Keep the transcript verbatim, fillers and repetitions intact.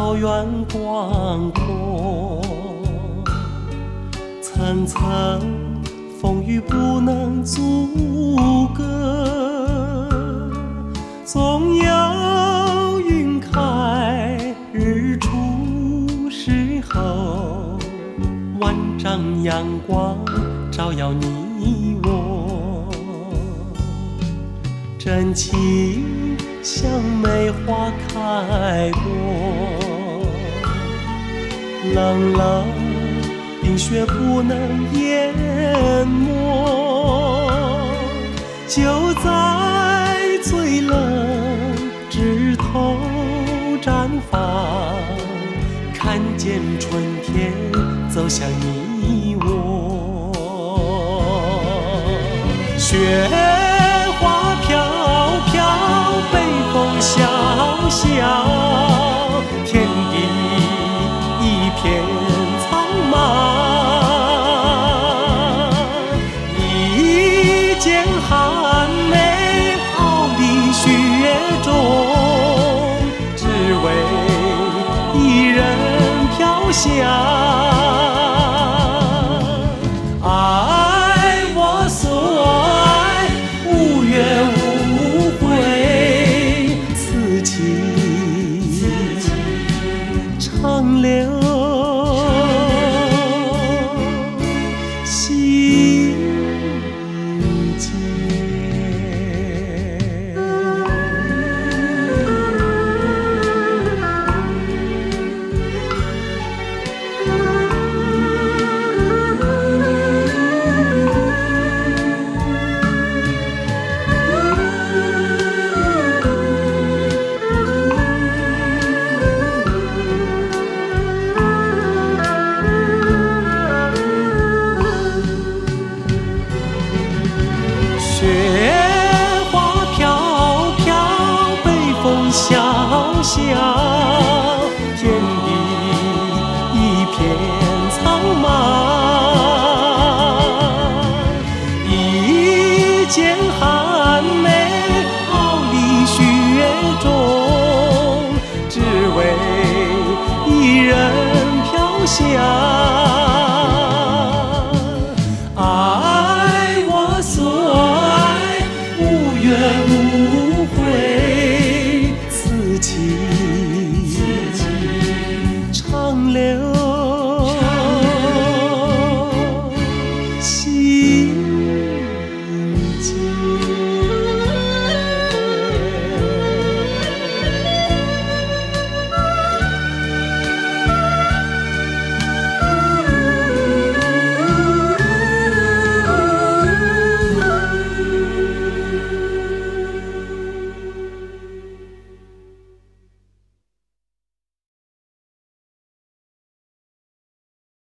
草原广阔，层层风雨不能阻隔，总有云开日出时候，万丈阳光照耀你我，真情像梅花开过，冷冷冰雪不能淹没，就在最冷枝头绽放，看见春天走向你我。雪花飘飘，北风萧萧，天地一片苍茫，一剪寒梅傲立雪中，只为一人飘香。爱我所爱，无怨无悔，此情长留心间。雪花飘飘，北风萧萧，天地一片苍茫，一剪寒梅傲立雪中，只为一人飘香。